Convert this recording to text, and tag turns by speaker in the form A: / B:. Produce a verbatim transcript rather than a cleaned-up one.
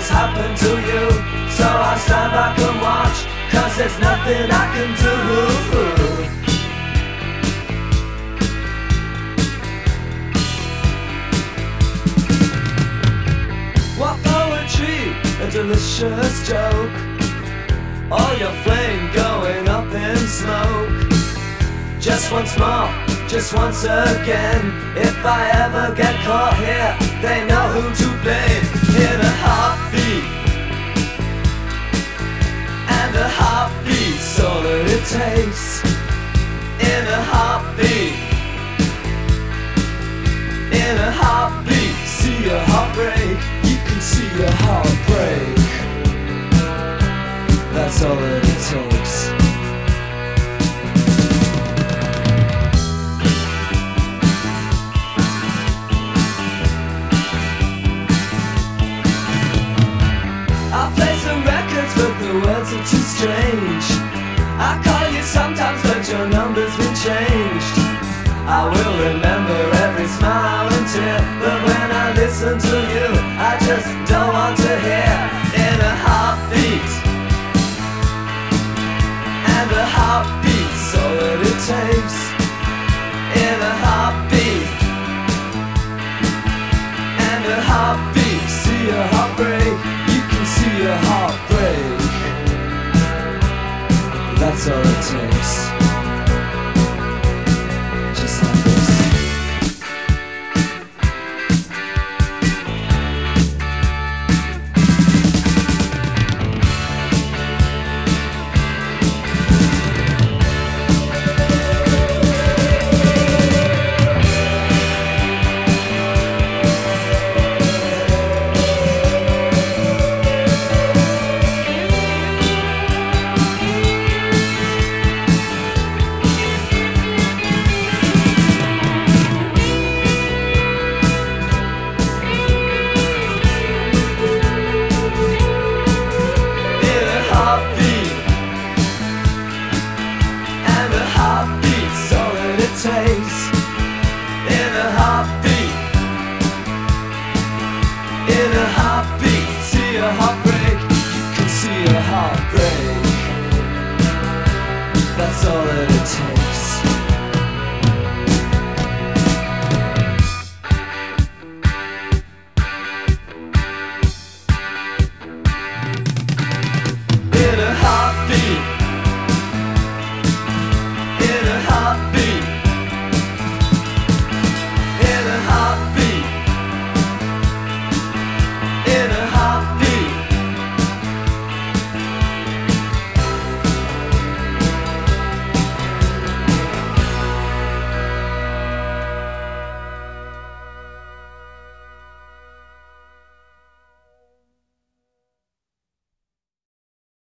A: things happen to you. So I stand back and watch, cause there's nothing I can do. What poetry, a delicious joke. All your flame going up in smoke. Just once more, just once again. If I ever get caught here, they know who to blame. In a heartbeat, and a heartbeat's all that it takes. In a heartbeat, in a heartbeat, see a heartbreak. You can see a heartbreak. That's all that it takes. I play some records, but the words are too strange. I call you sometimes, but your number's been changed. I will remember every smile and tear, but when I listen to you, I just don't want to hear. In a heartbeat, and a heartbeat's all that it takes. In a heartbeat, and a heartbeat, see a heartbreak. You can see a heartbreak. That's all it takes. Just like this. Takes. In a heartbeat, in a heartbeat, see a heartbreak. You can see a heartbreak. That's all that it takes.